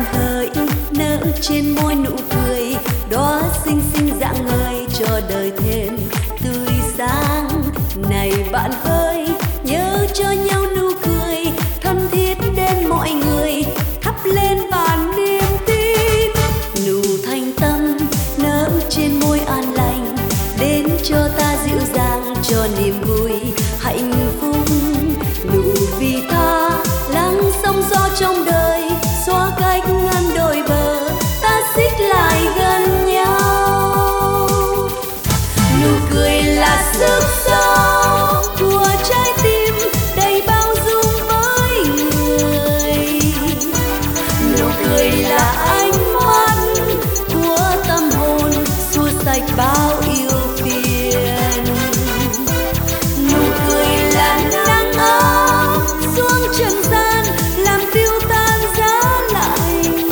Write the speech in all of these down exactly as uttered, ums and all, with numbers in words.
bạn hỡi nở trên môi nụ cười, đóa xinh xinh rạng ngời cho đời thêm tươi sáng. Này bạn ơi, nhớ cho nhau nụ cười thân thiết đến mọi người, thắp lên vàn niềm tin. Nụ thanh tâm nở trên môi an lành, đến cho ta dịu dàng cho niềm vui hạnh phúc. Nụ vì tha lắng sóng gió trong đời, xóa cách ngăn đôi bờ, ta xích lại gần nhau. Nụ cười là sức sống của trái tim đầy bao dung với người. Nụ cười là ánh mắt của tâm hồn xua sạch bao yêu phiền. Nụ cười là nắng ấm xuống trần gian làm tiêu tan giá lạnh.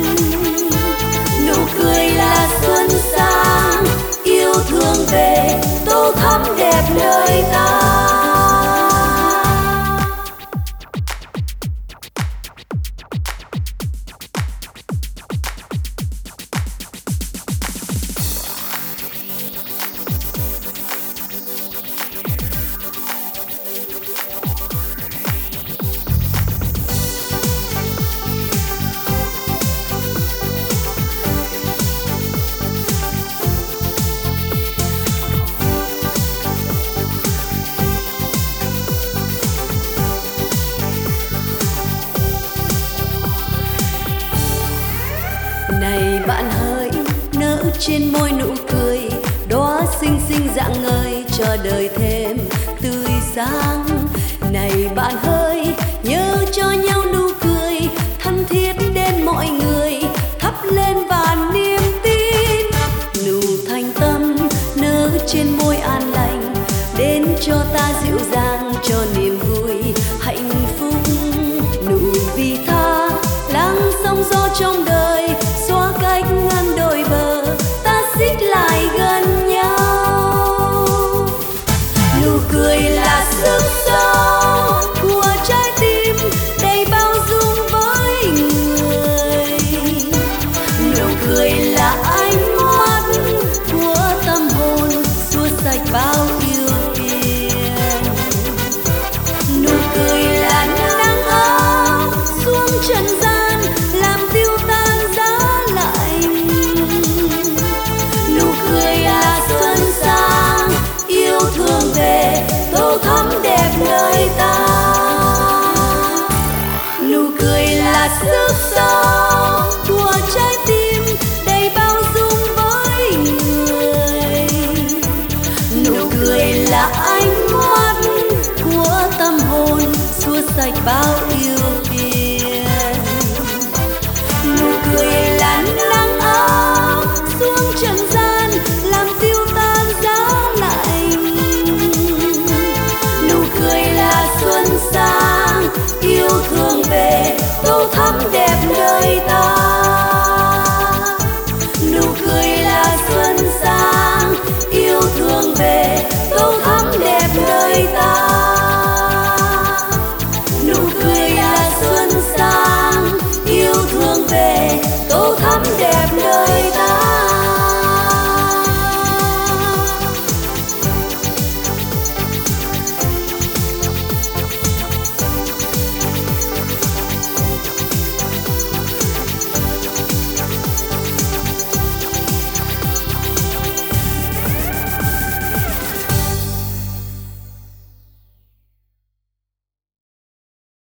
Nụ cười là xuân sang yêu thương về tô thắm đẹp nơi ta. Này bạn hỡi nở trên môi nụ cười, đóa xinh xinh rạng ngời cho đời thêm tươi sáng. Này bạn ơi, nhớ cho nhau nụ cười thân thiết đến mọi người, thắp lên vàn niềm tin. Nụ thanh tâm nở trên môi an lành, đến cho ta dịu dàng cho niềm vui hạnh phúc. Nụ vì tha lắng sóng gió trong đời, xóa cách ngăn đôi bờ, ta xích lại gần nhau. Nụ cười là sức sống của trái tim đầy bao dung với người. Nụ cười là ánh mắt của tâm hồn xua sạch bao yêu phiền. Nụ cười là nắng ấm xuống trần gian làm tiêu tan giá lạnh. Nụ cười là xuân sang yêu thương về tô thắm đẹp nơi ta. Nụ cười là sức sống của trái tim đầy bao dung với người. Nụ cười là ánh mắt của tâm hồn xua sạch bao yêu